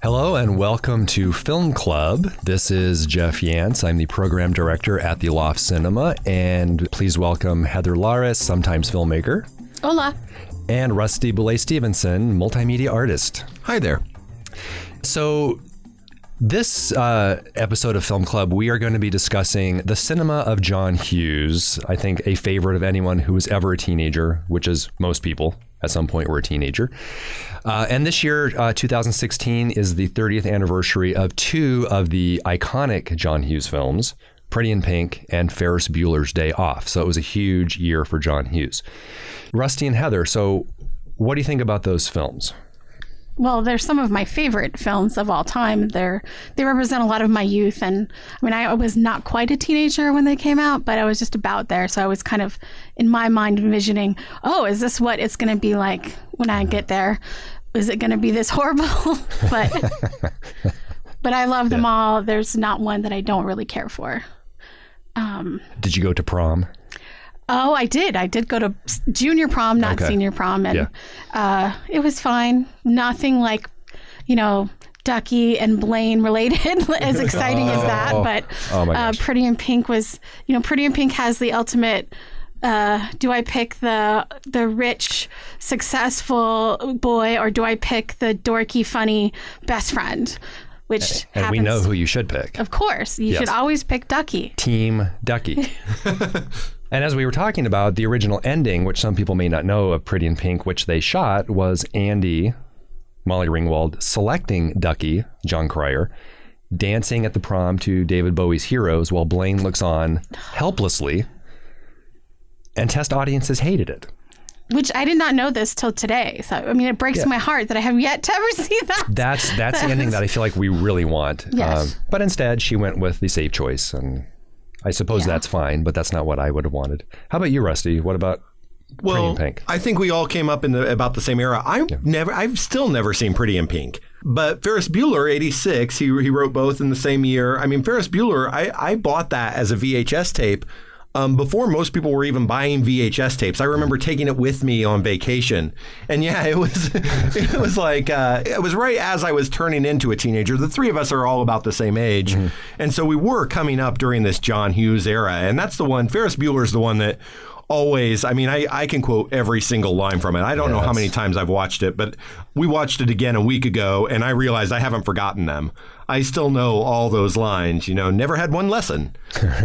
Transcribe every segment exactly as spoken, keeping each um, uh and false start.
Hello and welcome to Film Club. This is Jeff Yance. I'm the program director at the Loft Cinema, and please welcome Heather Laris, sometimes filmmaker. Hola. And Rusty Boulay-Stevenson, multimedia artist. Hi there. So this uh, episode of Film Club, we are going to be discussing the cinema of John Hughes. I think a favorite of anyone who was ever a teenager, which is most people at some point were a teenager. Uh, and this year, uh, two thousand sixteen, is the thirtieth anniversary of two of the iconic John Hughes films, Pretty in Pink and Ferris Bueller's Day Off. So it was a huge year for John Hughes. Rusty and Heather, so what do you think about those films? Well, they're some of my favorite films of all time. They're they represent a lot of my youth. And I mean, I was not quite a teenager when they came out, but I was just about there. So I was kind of, in my mind, envisioning, oh, is this what it's going to be like when I get there? Is it going to be this horrible? but but I love them yeah. all. There's not one that I don't really care for. Um, Did you go to prom? Oh, I did. I did go to junior prom, not okay. senior prom. And yeah. uh, it was fine. Nothing like, you know, Ducky and Blaine related, as exciting oh, as that. But oh uh, Pretty in Pink was, you know, Pretty in Pink has the ultimate, uh, do I pick the the rich, successful boy, or do I pick the dorky, funny best friend? Which and happens, we know who you should pick. Of course. You yes. should always pick Ducky. Team Ducky. And as we were talking about, the original ending, which some people may not know of Pretty in Pink, which they shot, was Andy, Molly Ringwald, selecting Ducky, John Cryer, dancing at the prom to David Bowie's Heroes while Blaine looks on helplessly, and test audiences hated it. Which I did not know this till today. So, I mean, it breaks yeah. my heart that I have yet to ever see that. That's that's the ending that I feel like we really want. Yes. Um, but instead, she went with the safe choice, and I suppose yeah. that's fine, but that's not what I would have wanted. How about you, Rusty? What about well, Pretty in Pink? I think we all came up in the, about the same era. I've yeah. never, I've still never seen Pretty in Pink. But Ferris Bueller, eighty-six, he he wrote both in the same year. I mean, Ferris Bueller, I, I bought that as a V H S tape um, before most people were even buying V H S tapes. I remember taking it with me on vacation. And yeah, it was it was like, uh, it was right as I was turning into a teenager. The three of us are all about the same age. Mm-hmm. And so we were coming up during this John Hughes era. And that's the one, Ferris Bueller's the one that always, I mean, I, I can quote every single line from it. I don't yes. know how many times I've watched it, but we watched it again a week ago, and I realized I haven't forgotten them. I still know all those lines, you know, never had one lesson.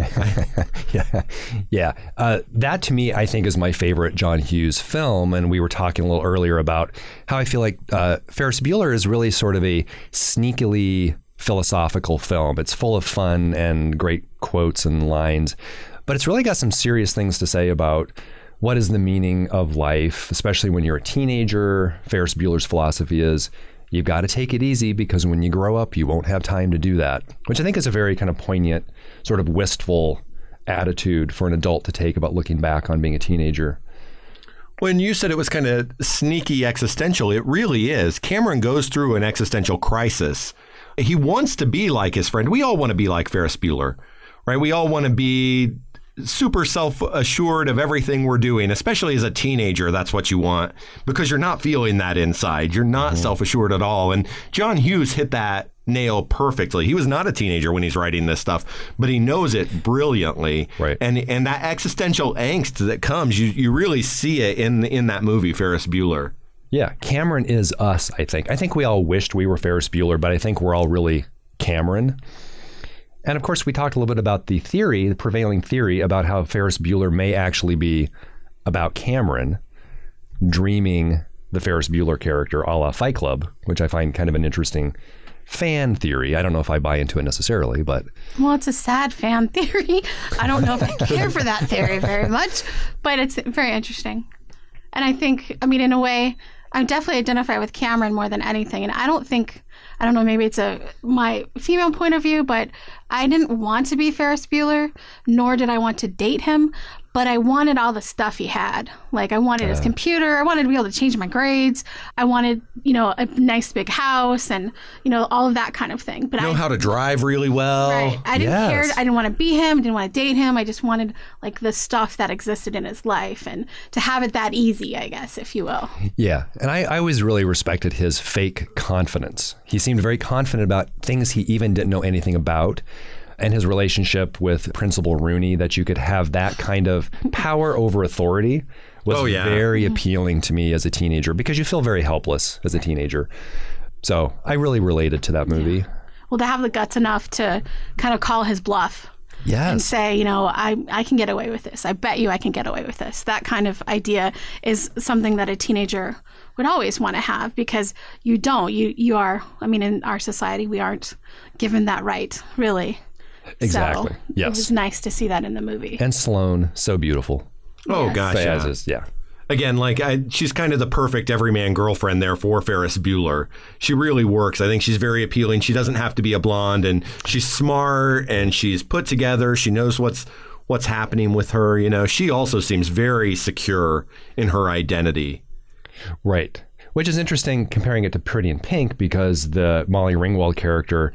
yeah. Yeah. Uh, that to me, I think, is my favorite John Hughes film. And we were talking a little earlier about how I feel like uh, Ferris Bueller is really sort of a sneakily philosophical film. It's full of fun and great quotes and lines, but it's really got some serious things to say about what is the meaning of life, especially when you're a teenager. Ferris Bueller's philosophy is you've got to take it easy because when you grow up, you won't have time to do that, which I think is a very kind of poignant, sort of wistful attitude for an adult to take about looking back on being a teenager. When you said it was kind of sneaky existential, it really is. Cameron goes through an existential crisis. He wants to be like his friend. We all want to be like Ferris Bueller, right? We all want to be super self-assured of everything we're doing, especially as a teenager. That's what you want because you're not feeling that inside. You're not mm-hmm. self-assured at all. And John Hughes hit that nail perfectly. He was not a teenager when he's writing this stuff, but he knows it brilliantly. Right. And and that existential angst that comes, you, you really see it in in that movie, Ferris Bueller. Yeah, Cameron is us, I think. I think we all wished we were Ferris Bueller, but I think we're all really Cameron. And of course, we talked a little bit about the theory, the prevailing theory about how Ferris Bueller may actually be about Cameron dreaming the Ferris Bueller character a la Fight Club, which I find kind of an interesting fan theory. I don't know if I buy into it necessarily, but... Well, it's a sad fan theory. I don't know if I care for that theory very much, but it's very interesting. And I think, I mean, in a way, I definitely identify with Cameron more than anything. And I don't think... I don't know, maybe it's a my female point of view, but I didn't want to be Ferris Bueller, nor did I want to date him, but I wanted all the stuff he had. Like, I wanted uh, his computer. I wanted to be able to change my grades. I wanted, you know, a nice big house and, you know, all of that kind of thing. But know I, how to drive really well. Right. I didn't yes. care. I didn't want to be him. I didn't want to date him. I just wanted, like, the stuff that existed in his life and to have it that easy, I guess, if you will. Yeah. And I, I always really respected his fake confidence. He seemed seemed very confident about things he even didn't know anything about. And his relationship with Principal Rooney, that you could have that kind of power over authority, was oh, yeah. very appealing to me as a teenager, because you feel very helpless as a teenager. So I really related to that movie. Yeah. Well, to have the guts enough to kind of call his bluff. Yes. And say, you know, I, I can get away with this. I bet you I can get away with this. That kind of idea is something that a teenager would always want to have, because you don't. You, you are, I mean, in our society, we aren't given that right, really. Exactly. So yes. It was nice to see that in the movie. And Sloane, so beautiful. Oh, Yes. gosh, yeah. Is, yeah. Again, like I, she's kind of the perfect everyman girlfriend there for Ferris Bueller. She really works. I think she's very appealing. She doesn't have to be a blonde, and she's smart and she's put together. She knows what's what's happening with her. You know, she also seems very secure in her identity. Right. Which is interesting comparing it to Pretty in Pink, because the Molly Ringwald character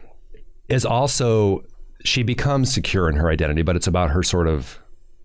is also, she becomes secure in her identity, but it's about her sort of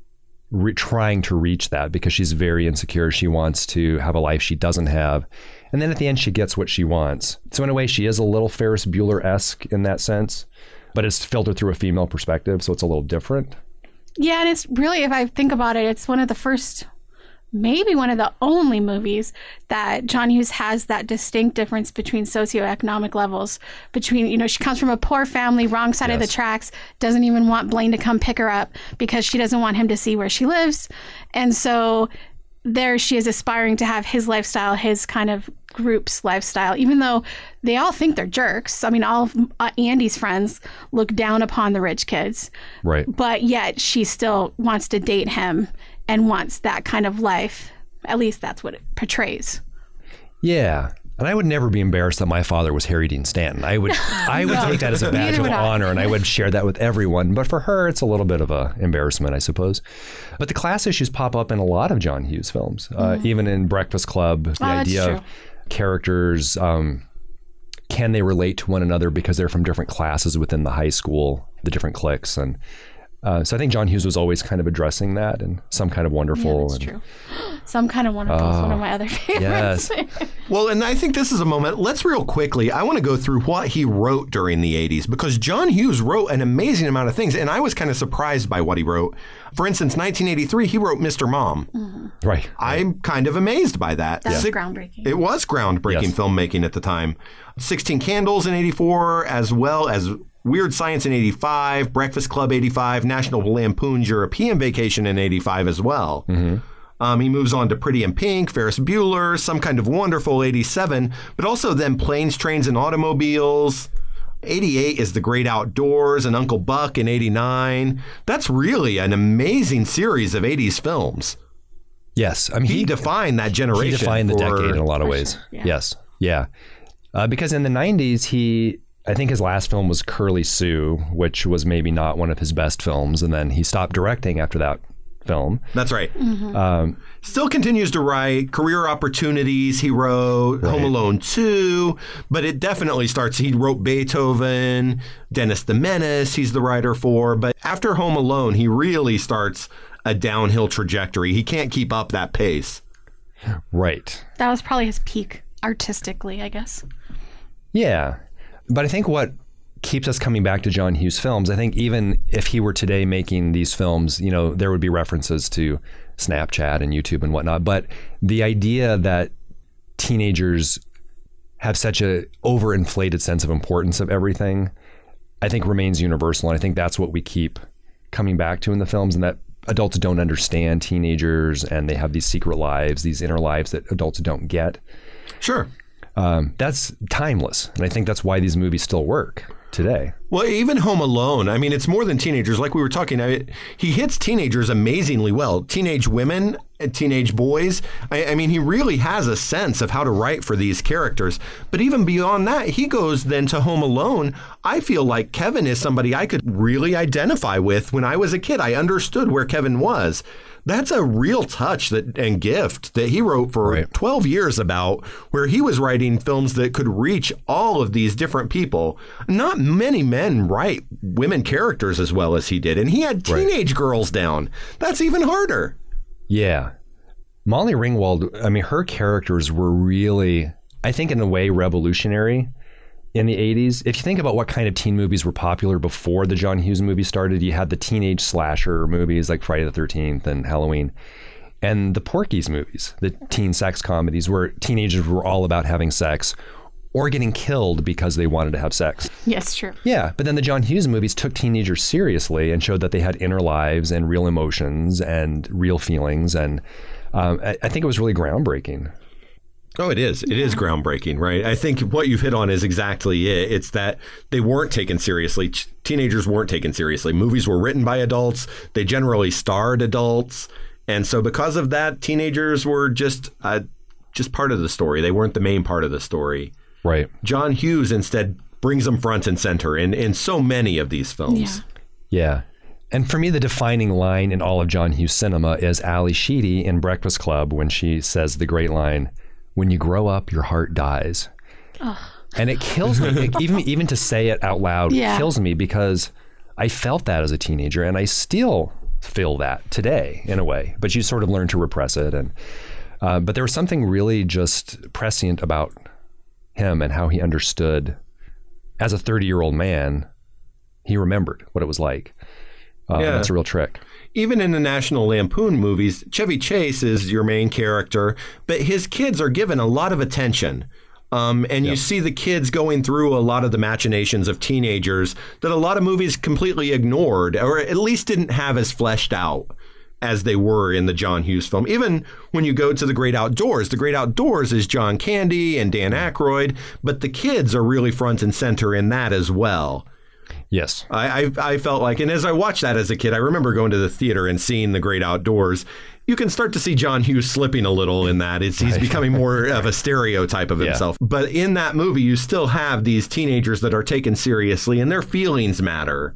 re- trying to reach that, because she's very insecure. She wants to have a life she doesn't have. And then at the end, she gets what she wants. So in a way, she is a little Ferris Bueller-esque in that sense, but it's filtered through a female perspective, so it's a little different. Yeah, and it's really, if I think about it, it's one of the first, maybe one of the only movies that John Hughes has that distinct difference between socioeconomic levels. Between, you know, she comes from a poor family, wrong side of the Yes. tracks, doesn't even want Blaine to come pick her up because she doesn't want him to see where she lives. And so there she is, aspiring to have his lifestyle, his kind of group's lifestyle, even though they all think they're jerks. I mean, all of uh, Andy's friends look down upon the rich kids. Right. But yet she still wants to date him and wants that kind of life. At least that's what it portrays. Yeah. And I would never be embarrassed that my father was Harry Dean Stanton. I would I would take that as a badge Neither of would I. honor, and I would share that with everyone. But for her, it's a little bit of a embarrassment, I suppose. But the class issues pop up in a lot of John Hughes films, uh, even in Breakfast Club. The Oh, that's idea true. of characters, um, can they relate to one another because they're from different classes within the high school, the different cliques. And uh, so I think John Hughes was always kind of addressing that in Some Kind of Wonderful. Yeah, that's and, true. Some Kind of Wonderful is one of my other favorites. Yes. Well, and I think this is a moment. Let's real quickly, I want to go through what he wrote during the eighties, because John Hughes wrote an amazing amount of things, and I was kind of surprised by what he wrote. For instance, nineteen eighty-three, he wrote Mister Mom. Mm-hmm. Right. I'm kind of amazed by that. That was Six- groundbreaking. It was groundbreaking Yes. filmmaking at the time. sixteen Candles in eighty-four, as well as Weird Science in eighty-five, Breakfast Club eighty-five, National Lampoon's European Vacation in eighty-five as well. Mm-hmm. Um, he moves on to Pretty in Pink, Ferris Bueller, Some Kind of Wonderful, eighty-seven, but also then Planes, Trains, and Automobiles. eighty-eight is The Great Outdoors and Uncle Buck in eighty-nine. That's really an amazing series of eighties films. Yes. I mean, He, he, defined that generation. he defined the for- decade in a lot of For ways. sure, yeah. Yes. Yeah. Uh, because in the nineties, he, I think his last film was Curly Sue, which was maybe not one of his best films. And then he stopped directing after that film. That's right. Mm-hmm. Um, Still continues to write Career Opportunities. He wrote Right. Home Alone two, but it definitely starts. He wrote Beethoven, Dennis the Menace, he's the writer for. But after Home Alone, he really starts a downhill trajectory. He can't keep up that pace. right. That was probably his peak artistically, I guess. Yeah. But I think what keeps us coming back to John Hughes films, I think even if he were today making these films, you know, there would be references to Snapchat and YouTube and whatnot. But the idea that teenagers have such a overinflated sense of importance of everything, I think remains universal. And I think that's what we keep coming back to in the films, and that adults don't understand teenagers, and they have these secret lives, these inner lives that adults don't get. Sure. Um, that's timeless. And I think that's why these movies still work today. Well, even Home Alone, I mean, it's more than teenagers. Like we were talking, I, he hits teenagers amazingly well. Teenage women, and teenage boys. I, I mean, he really has a sense of how to write for these characters. But even beyond that, he goes then to Home Alone. I feel like Kevin is somebody I could really identify with. When I was a kid, I understood where Kevin was. That's a real touch that and gift that he wrote for Right. twelve years about, where he was writing films that could reach all of these different people. Not many men write women characters as well as he did, and he had teenage girls down. That's even harder. Yeah. Molly Ringwald, I mean, her characters were really, I think in a way, revolutionary, in the eighties. If you think about what kind of teen movies were popular before the John Hughes movie started, you had the teenage slasher movies like Friday the thirteenth and Halloween, and the Porky's movies, the teen sex comedies where teenagers were all about having sex or getting killed because they wanted to have sex. Yes, true. Yeah, but then the John Hughes movies took teenagers seriously and showed that they had inner lives and real emotions and real feelings, and um, I, I think it was really groundbreaking. Oh, it is. It is groundbreaking, right? I think what you've hit on is exactly it. It's that they weren't taken seriously. Teenagers weren't taken seriously. Movies were written by adults. They generally starred adults. And so because of that, teenagers were just uh, just part of the story. They weren't the main part of the story. Right. John Hughes instead brings them front and center in, in so many of these films. Yeah. Yeah. And for me, the defining line in all of John Hughes cinema is Ali Sheedy in Breakfast Club when she says the great line, "When you grow up, your heart dies." Oh. And it kills me. It, even even to say it out loud Yeah. kills me because I felt that as a teenager and I still feel that today in a way. But you sort of learn to repress it. And uh, but there was something really just prescient about him and how he understood as a thirty-year-old man. He remembered what it was like. Uh, Yeah. That's a real trick. Even in the National Lampoon movies, Chevy Chase is your main character, but his kids are given a lot of attention. Um, and you Yep. see the kids going through a lot of the machinations of teenagers that a lot of movies completely ignored, or at least didn't have as fleshed out as they were in the John Hughes film. Even when you go to The Great Outdoors, The Great Outdoors is John Candy and Dan Aykroyd, but the kids are really front and center in that as well. Yes. I, I I felt like, and as I watched that as a kid, I remember going to the theater and seeing The Great Outdoors. You can start to see John Hughes slipping a little in that. It's, he's becoming more of a stereotype of Yeah. himself. But in that movie, you still have these teenagers that are taken seriously and their feelings matter.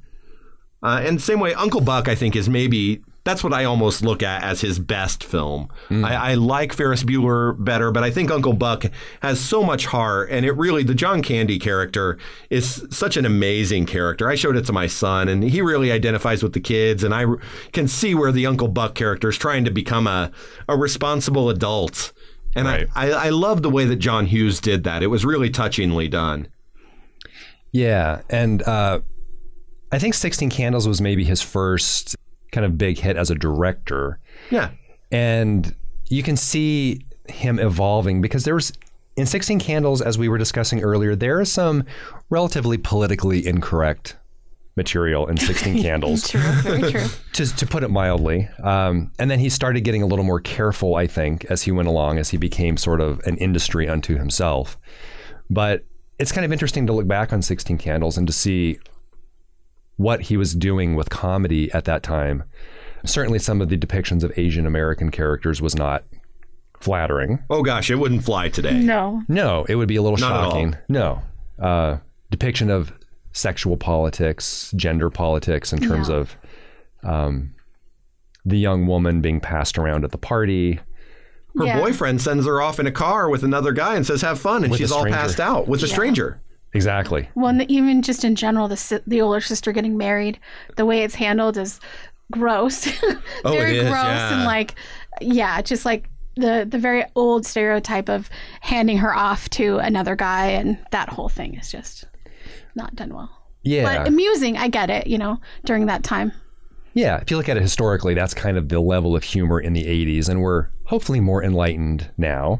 Uh, and same way, Uncle Buck, I think, is maybe... That's what I almost look at as his best film. Mm. I, I like Ferris Bueller better, but I think Uncle Buck has so much heart. And it really, the John Candy character is such an amazing character. I showed it to my son, and he really identifies with the kids. And I can see where the Uncle Buck character is trying to become a, a responsible adult. And right. I, I, I love the way that John Hughes did that. It was really touchingly done. Yeah. And uh, I think sixteen Candles was maybe his first kind of big hit as a director. Yeah. And you can see him evolving because there was, in sixteen Candles, as we were discussing earlier, there is some relatively politically incorrect material in sixteen Candles. True, very true. to, to put it mildly. Um, and then he started getting a little more careful, I think, as he went along, as he became sort of an industry unto himself. But it's kind of interesting to look back on sixteen Candles and to see what he was doing with comedy at that time. Certainly some of the depictions of Asian American characters was not flattering. Oh gosh, it wouldn't fly today. No. No, it would be a little Not shocking. No. Uh, depiction of sexual politics, gender politics in terms Yeah. of um, the young woman being passed around at the party. Her Yeah. boyfriend sends her off in a car with another guy and says, have fun. And With she's a all stranger. passed out with a Yeah. stranger. Exactly. Well, and even just in general, the si- the older sister getting married, the way it's handled is gross. Oh, very it is, gross yeah. and like, yeah, just like the the very old stereotype of handing her off to another guy, and that whole thing is just not done well. Yeah. But amusing, I get it, you know, during that time. Yeah. If you look at it historically, that's kind of the level of humor in the eighties, and we're hopefully more enlightened now.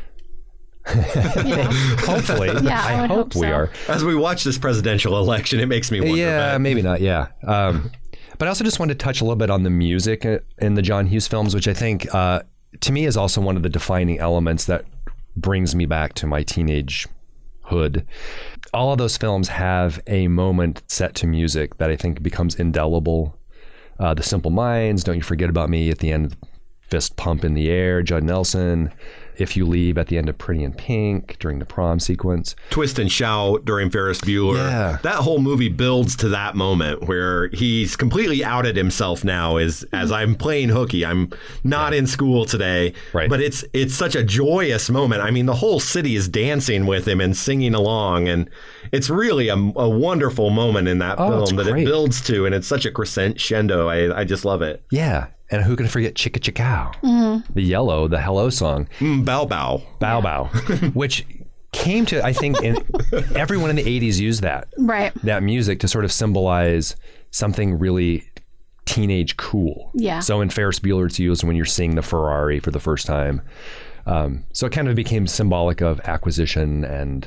Yeah. Hopefully. Yeah, I I, would hope hope we so. are. As we watch this presidential election, it makes me wonder. Yeah, but- maybe not. Yeah. Um, but I also just wanted to touch a little bit on the music in the John Hughes films, which I think, uh, to me, is also one of the defining elements that brings me back to my teenage hood. All of those films have a moment set to music that I think becomes indelible. Uh, The Simple Minds, Don't You Forget About Me at the end, fist pump in the air, Judd Nelson. If You Leave at the end of Pretty in Pink during the prom sequence. Twist and Shout during Ferris Bueller. Yeah. That whole movie builds to that moment where he's completely outed himself now as as I'm playing hooky. I'm not in school today. Right. But it's it's such a joyous moment. I mean, the whole city is dancing with him and singing along. And it's really a, a wonderful moment in that Oh, it's film that great. it builds to. And it's such a crescendo. I, I just love it. Yeah. And who can forget Chicka Chickow? The Yellow, the Hello song. Mm, bow bow. Bow Bow, which came to, I think, in, everyone in the eighties used that. Right. That music to sort of symbolize something really teenage cool. Yeah. So in Ferris Bueller, it's used when you're seeing the Ferrari for the first time. Um, so it kind of became symbolic of acquisition and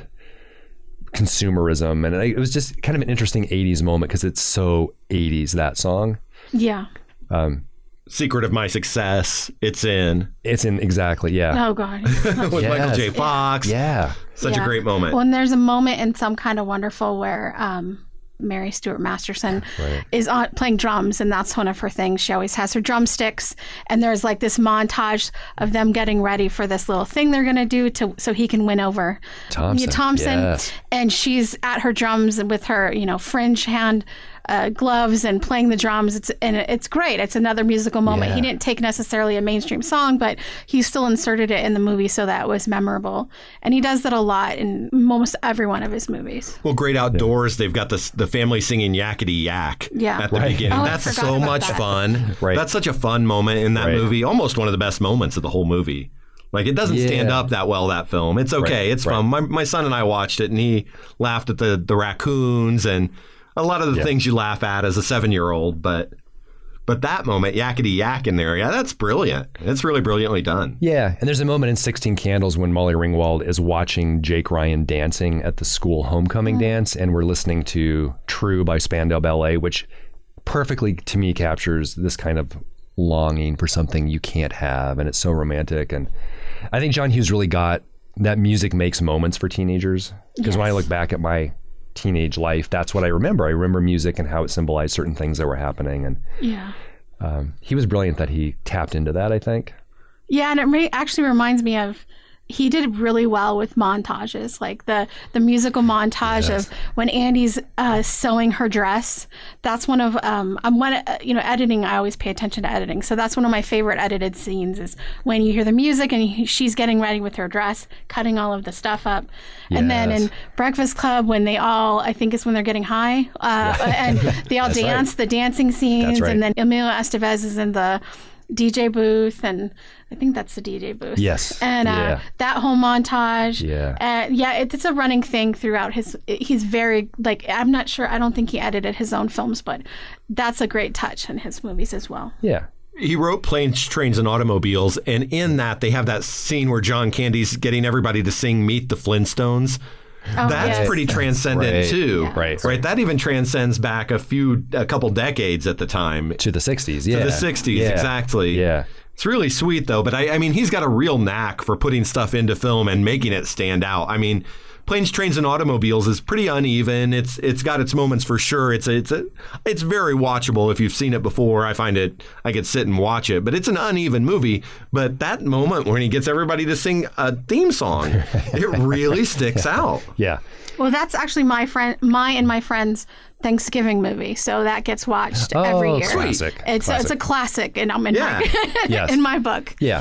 consumerism. And it was just kind of an interesting eighties moment because it's so eighties, that song. Yeah. Um, Secret of My Success. It's in. It's in, exactly, yeah. Oh, God. With Yes. Michael J. Fox. Yeah. Such Yeah. a great moment. Well, and there's a moment in Some Kind of Wonderful where um, Mary Stuart Masterson Right. is on, playing drums, and that's one of her things. She always has her drumsticks, and there's like this montage of them getting ready for this little thing they're going to do to so he can win over Thompson. Thompson. Yes. And she's at her drums with her, you know, fringe hand uh, gloves and playing the drums. It's and it's great. It's another musical moment. Yeah. He didn't take necessarily a mainstream song, but he still inserted it in the movie so that it was memorable. And he does that a lot in almost every one of his movies. Well, Great Outdoors, they've got this, the family singing Yakety Yak Yeah. at the Right. beginning. Oh, I That's forgot so about much that. fun. Right. That's such a fun moment in that Right. movie. Almost one of the best moments of the whole movie. Like, it doesn't Yeah. stand up that well, that film. It's okay. Right. It's Right. fun. My, my son and I watched it, and he laughed at the, the raccoons and a lot of the Yeah. things you laugh at as a seven-year-old. But but that moment, Yakety Yak in there, yeah, that's brilliant. It's really brilliantly done. Yeah, and there's a moment in sixteen Candles when Molly Ringwald is watching Jake Ryan dancing at the school homecoming dance, and we're listening to True by Spandau Ballet, which perfectly, to me, captures this kind of longing for something you can't have, and it's so romantic. And I think John Hughes really got that music makes moments for teenagers, because when I Yes. look back at my teenage life, that's what I remember. I remember music and how it symbolized certain things that were happening, and Yeah. um, he was brilliant that he tapped into that, I think. Yeah, and it re- actually reminds me of he did really well with montages, like the the musical montage Yes. of when Andy's uh, sewing her dress. That's one of um, I'm one uh, you know editing. I always pay attention to editing, so that's one of my favorite edited scenes is when you hear the music and he, she's getting ready with her dress, cutting all of the stuff up, and then Yes. in Breakfast Club when they all I think it's when they're getting high uh, and they all That's right. dance the dancing scenes, That's right. and then Emilio Estevez is in the D J booth, and I think that's the D J booth. Yes. And uh, Yeah. that whole montage. Yeah. Uh, yeah, it, it's a running thing throughout his. He's very, like, I'm not sure, I don't think he edited his own films, but that's a great touch in his movies as well. Yeah. He wrote Planes, Trains, and Automobiles, and in that they have that scene where John Candy's getting everybody to sing Meet the Flintstones. Oh, That's yes. pretty transcendent Right. too. Yeah. Right. Right. That even transcends back a few, a couple decades at the time. To the sixties, yeah. To the sixties, Yeah. exactly. Yeah. It's really sweet though, but I, I mean, he's got a real knack for putting stuff into film and making it stand out. I mean, Planes, Trains, and Automobiles is pretty uneven. It's it's got its moments for sure. It's a, it's a, it's very watchable if you've seen it before. I find it I could sit and watch it, but it's an uneven movie. But that moment when he gets everybody to sing a theme song, it really sticks out. Yeah. Well, that's actually my friend, my and my friend's Thanksgiving movie, so that gets watched Oh, every year. classic. It's Classic. it's a classic, and I'm in Yeah. my Yes. in my book. Yeah.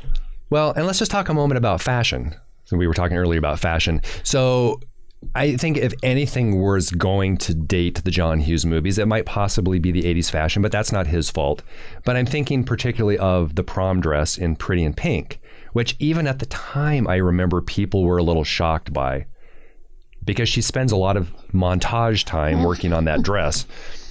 Well, and let's just talk a moment about fashion. So we were talking earlier about fashion. So I think if anything was going to date the John Hughes movies, it might possibly be the eighties fashion, but that's not his fault. But I'm thinking particularly of the prom dress in Pretty in Pink, which even at the time I remember people were a little shocked by, because she spends a lot of montage time working on that dress.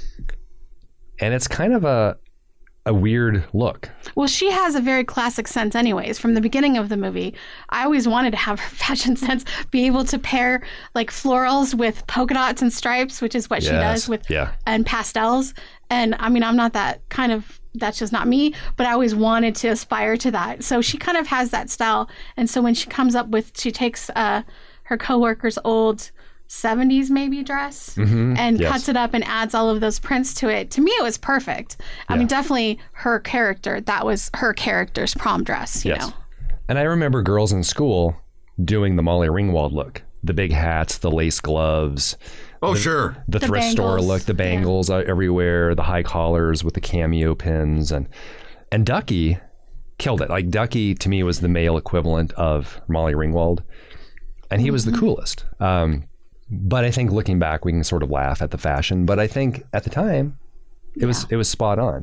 And it's kind of a a weird look. Well, she has a very classic sense anyways. From the beginning of the movie, I always wanted to have her fashion sense be able to pair like florals with polka dots and stripes, which is what she Yes. does with Yeah. and pastels. And I mean, I'm not that kind of, that's just not me, but I always wanted to aspire to that. So she kind of has that style. And so when she comes up with, she takes uh, her coworker's old seventies maybe dress and Yes. cuts it up and adds all of those prints to it. To me, it was perfect. I mean, definitely her character. That was her character's prom dress, you Yes. know. And I remember girls in school doing the Molly Ringwald look, the big hats, the lace gloves, Oh, sure. the, The thrift store bangles. look, the bangles uh everywhere, the high collars with the cameo pins, and and Ducky killed it. Like Ducky to me was the male equivalent of Molly Ringwald, and he was the coolest. Um, but I think looking back, we can sort of laugh at the fashion. But I think at the time, it was it was spot on.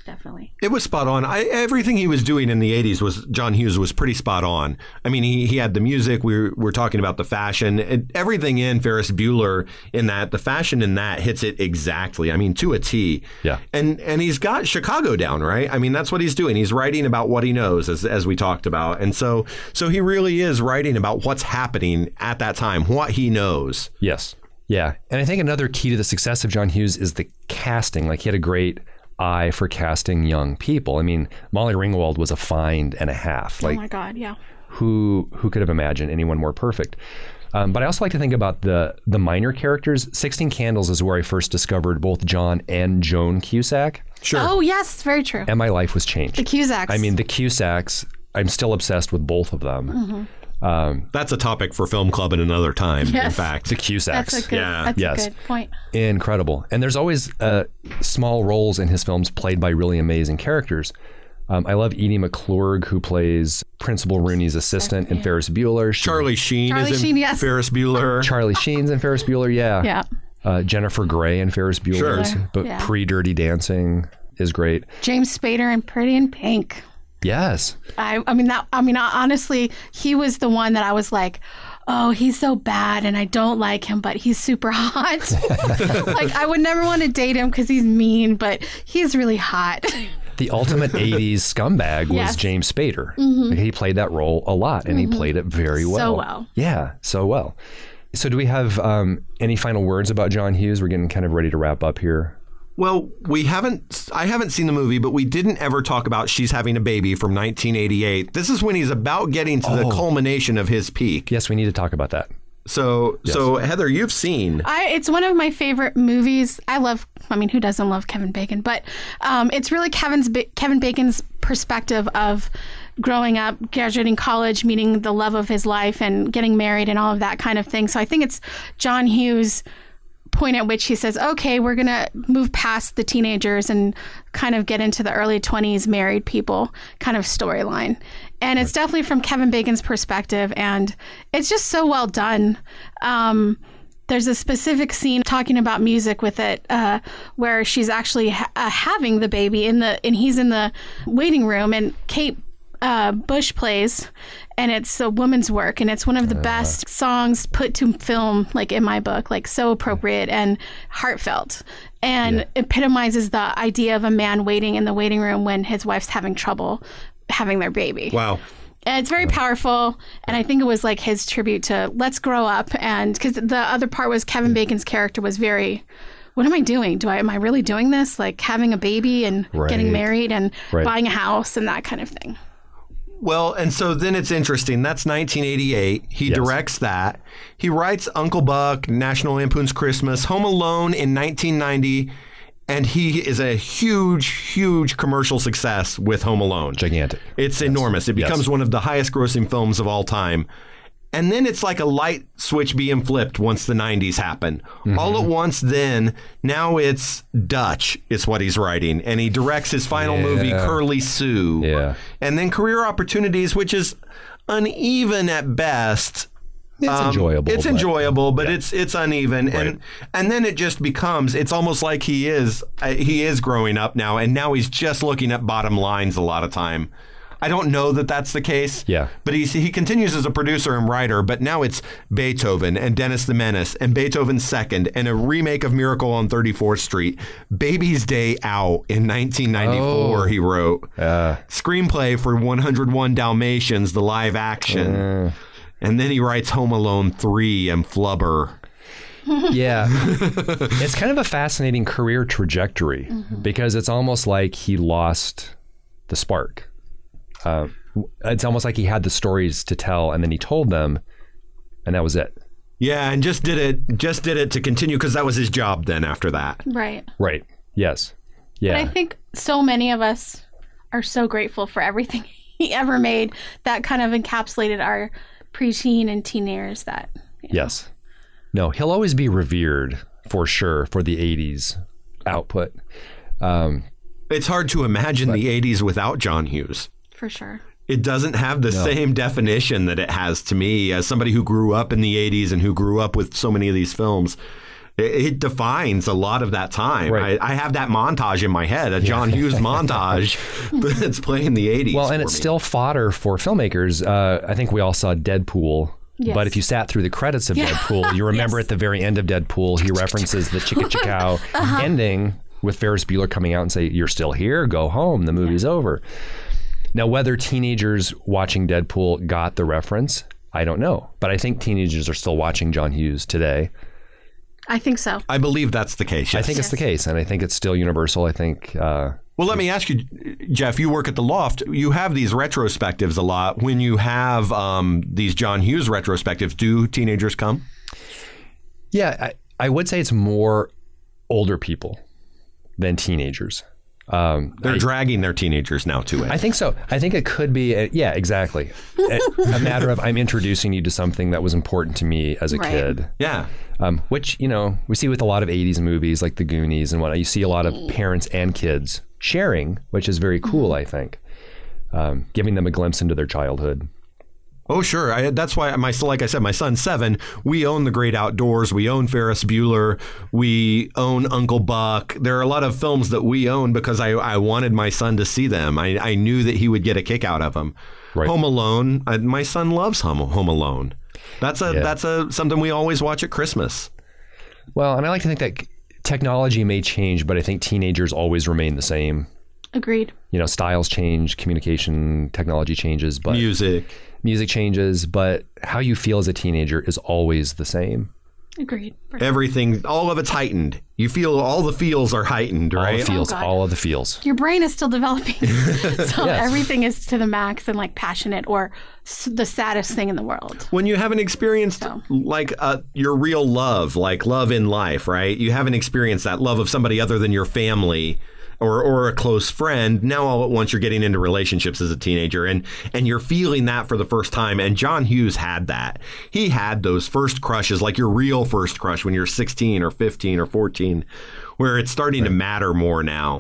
definitely. It was spot on. I, everything he was doing in the eighties was John Hughes was pretty spot on. I mean, he, he had the music. We were, we're talking about the fashion. It, everything in Ferris Bueller in that, the fashion in that hits it exactly. I mean, to a T. Yeah. And and he's got Chicago down, right? I mean, that's what he's doing. He's writing about what he knows, as as we talked about. And so so he really is writing about what's happening at that time, what he knows. Yes. Yeah. And I think another key to the success of John Hughes is the casting. Like, he had a great eye for casting young people. I mean, Molly Ringwald was a find and a half. Like, oh my God, yeah. Who who could have imagined anyone more perfect? Um, but I also like to think about the the minor characters. sixteen Candles is where I first discovered both John and Joan Cusack. Sure. Oh, yes, very true. And my life was changed. The Cusacks. I mean, the Cusacks, I'm still obsessed with both of them. Mm-hmm. Um, That's a topic for Film Club at another time, Yes. in fact. the Cusacks. That's a good, Yeah. that's Yes. a good point. Incredible. And there's always uh, small roles in his films played by really amazing characters. Um, I love Edie McClurg, who plays Principal Rooney's assistant in Ferris Bueller. She, Charlie Sheen Charlie is in Sheen, yes. Ferris Bueller. Charlie Sheen's in Ferris Bueller, yeah. Yeah. Uh, Jennifer Grey in Ferris Bueller, Sure. but Yeah. pre-Dirty Dancing is great. James Spader in Pretty in Pink. Yes. I, I mean that. I mean, honestly, he was the one that I was like, "Oh, he's so bad, and I don't like him, but he's super hot." Like, I would never want to date him because he's mean, but he's really hot. The ultimate eighties scumbag was Yes. James Spader. He played that role a lot, and he played it very well. well. Yeah, so well. So do we have um, any final words about John Hughes? We're getting kind of ready to wrap up here. Well, we haven't, I haven't seen the movie, but we didn't ever talk about She's Having a Baby from nineteen eighty-eight. This is when he's about getting to the Oh. culmination of his peak. Yes, we need to talk about that. So, so Heather, you've seen. I, it's one of my favorite movies. I love, I mean, who doesn't love Kevin Bacon? But um, it's really Kevin's Kevin Bacon's perspective of growing up, graduating college, meeting the love of his life, and getting married and all of that kind of thing. So I think it's John Hughes' point at which he says, okay, we're going to move past the teenagers and kind of get into the early twenties married people kind of storyline. And it's definitely from Kevin Bacon's perspective, and it's just so well done. Um, there's a specific scene talking about music with it, uh, where she's actually ha- uh, having the baby in the, and he's in the waiting room, and Kate uh, Bush plays, and it's a woman's work, and it's one of the best songs put to film, like in my book, like so appropriate and heartfelt, and Yeah. epitomizes the idea of a man waiting in the waiting room when his wife's having trouble having their baby. Wow. And it's very powerful, and I think it was like his tribute to let's grow up, and because the other part was Kevin Bacon's character was very, what am I doing? Do I am I really doing this? Like having a baby and Right. getting married and Right. buying a house and that kind of thing. Well, and so then it's interesting. That's nineteen eighty-eight. He Yes. directs that. He writes Uncle Buck, National Lampoon's Christmas, Home Alone in nineteen ninety, and he is a huge, huge commercial success with Home Alone. Gigantic. It's enormous. It becomes Yes. one of the highest grossing films of all time. And then it's like a light switch being flipped once the nineties happen. Mm-hmm. All at once then, now it's Dutch is what he's writing. And he directs his final Yeah. movie, Curly Sue. Yeah. And then Career Opportunities, which is uneven at best. It's Um, enjoyable. It's but- enjoyable, but yeah. it's it's uneven, and Right. and then it just becomes. It's almost like he is uh, he is growing up now, and now he's just looking at bottom lines a lot of time. I don't know that that's the case. Yeah. But he's, he continues as a producer and writer, but now it's Beethoven and Dennis the Menace and Beethoven's Second and a remake of Miracle on thirty-fourth Street. Baby's Day Out in nineteen ninety-four, Oh. he wrote. Uh, Screenplay for one oh one Dalmatians, the live action. uh, And then he writes Home Alone three and Flubber. yeah. It's kind of a fascinating career trajectory because it's almost like he lost the spark. Uh, it's almost like he had the stories to tell and then he told them and that was it. Yeah, and just did it just did it to continue because that was his job then after that. Right. Right. Yes. Yeah. But I think so many of us are so grateful for everything he ever made that kind of encapsulated our preteen and teen years that. you know. Yes. No, he'll always be revered for sure for the eighties output. Um, It's hard to imagine the eighties without John Hughes. For sure. It doesn't have the No. same definition that it has to me as somebody who grew up in the eighties and who grew up with so many of these films. It, it defines a lot of that time. Right. I, I have that montage in my head, a John Hughes montage that's playing the eighties. Well, and for it's me. still fodder for filmmakers. Uh, I think we all saw Deadpool. Yes. But if you sat through the credits of Yeah. Deadpool, you remember Yes. at the very end of Deadpool, he references the Chicka Chickow Uh-huh. ending with Ferris Bueller coming out and say, "You're still here, go home, the movie's over." Now, whether teenagers watching Deadpool got the reference, I don't know. But I think teenagers are still watching John Hughes today. I think so. I believe that's the case. I Yes. think it's the case, and I think it's still universal. I think... Uh, Well, let me ask you, Jeff, you work at the Loft. You have these retrospectives a lot. When you have um, these John Hughes retrospectives, do teenagers come? yeah, I, I would say it's more older people than teenagers. Um, They're I, dragging their teenagers now to it. I think so. I think it could be, a, yeah, exactly. a, a matter of I'm introducing you to something that was important to me as a Right. kid. yeah. Um, which, you know, we see with a lot of eighties movies like The Goonies and whatnot. You see a lot of parents and kids sharing, which is very cool, I think. Um, giving them a glimpse into their childhood. Oh, sure. I, that's why my like I said, my son's seven. We own The Great Outdoors. We own Ferris Bueller. We own Uncle Buck. There are a lot of films that we own because I, I wanted my son to see them. I, I knew that he would get a kick out of them. Right. Home Alone. I, my son loves Home, Home Alone. That's a Yeah. that's a something we always watch at Christmas. Well, and I like to think that technology may change, but I think teenagers always remain the same. Agreed. You know, styles change, communication technology changes, but Music. music changes, but how you feel as a teenager is always the same. Agreed. Everything, all of it's heightened. You feel all the feels are heightened, All right? the feels, Oh, God. all of the feels. Your brain is still developing. So Yes. everything is to the max and like passionate or s- the saddest thing in the world. When you haven't experienced So. like uh, your real love, like love in life, right? You haven't experienced that love of somebody other than your family or or a close friend. Now all at once you're getting into relationships as a teenager and and you're feeling that for the first time. And John Hughes had that. He had those first crushes, like your real first crush when you're sixteen or fifteen or fourteen, where it's starting to matter more now.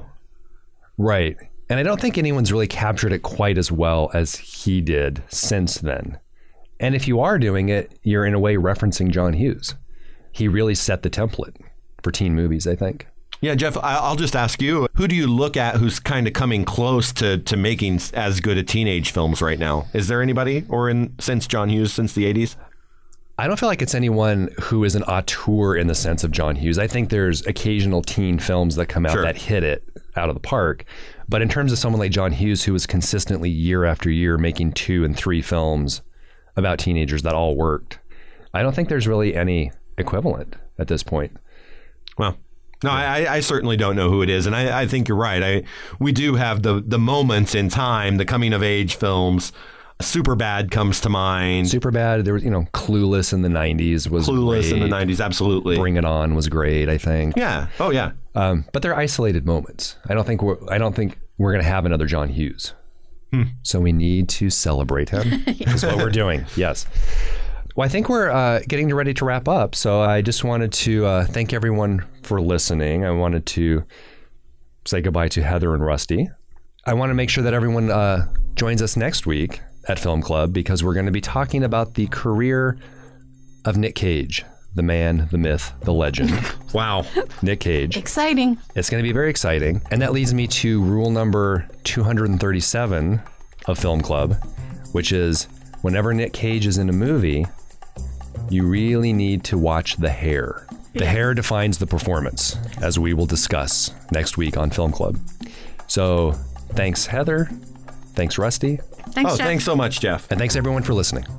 Right. And I don't think anyone's really captured it quite as well as he did since then. And if you are doing it, you're in a way referencing John Hughes. He really set the template for teen movies, I think. Yeah, Jeff, I- I'll just ask you, who do you look at who's kind of coming close to, to making as good a teenage films right now? Is there anybody, or in since John Hughes, since the eighties? I don't feel like it's anyone who is an auteur in the sense of John Hughes. I think there's occasional teen films that come out Sure. that hit it out of the park. But in terms of someone like John Hughes, who was consistently year after year making two and three films about teenagers that all worked, I don't think there's really any equivalent at this point. Well, no, I, I certainly don't know who it is, and I, I think you're right. I we do have the the moments in time, the coming of age films. Superbad comes to mind. Superbad, there was, you know, Clueless in the nineties was Clueless great. in the nineties, absolutely. Bring It On was great, I think. Yeah. Oh, yeah. Um, but they're isolated moments. I don't think we're I don't think we're going to have another John Hughes. Hmm. So we need to celebrate him. That's what we're doing. Yes. Well, I think we're uh, getting ready to wrap up. So I just wanted to uh, thank everyone for listening. I wanted to say goodbye to Heather and Rusty. I want to make sure that everyone uh, joins us next week at Film Club because we're going to be talking about the career of Nick Cage, the man, the myth, the legend. Wow. Nick Cage. Exciting. It's going to be very exciting. And that leads me to rule number two hundred thirty-seven of Film Club, which is whenever Nick Cage is in a movie, you really need to watch the hair. The Yeah. hair defines the performance, as we will discuss next week on Film Club. So thanks, Heather. Thanks, Rusty. Thanks, Oh, Jeff. thanks so much, Jeff. And thanks, everyone, for listening.